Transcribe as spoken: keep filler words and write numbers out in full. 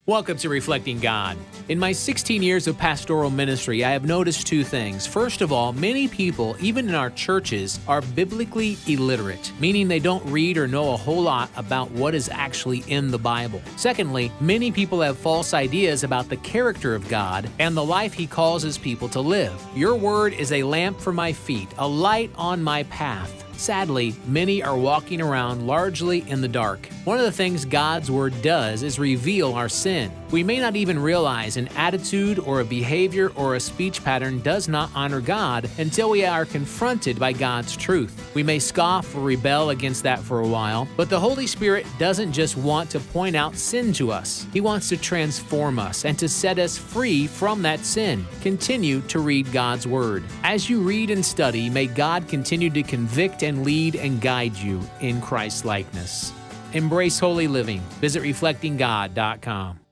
Welcome to Reflecting God. In my sixteen years of pastoral ministry, I have noticed two things. First of all, many people, even in our churches, are biblically illiterate, meaning they don't read or know a whole lot about what is actually in the Bible. Secondly, many people have false ideas about the character of God and the life He calls His people to live. Your word is a lamp for my feet, a light on my path. Sadly, many are walking around largely in the dark. One of the things God's Word does is reveal our sin. We may not even realize an attitude or a behavior or a speech pattern does not honor God until we are confronted by God's truth. We may scoff or rebel against that for a while, but the Holy Spirit doesn't just want to point out sin to us. He wants to transform us and to set us free from that sin. Continue to read God's Word. As you read and study, may God continue to convict and lead and guide you in Christ's likeness. Embrace holy living. Visit reflecting god dot com.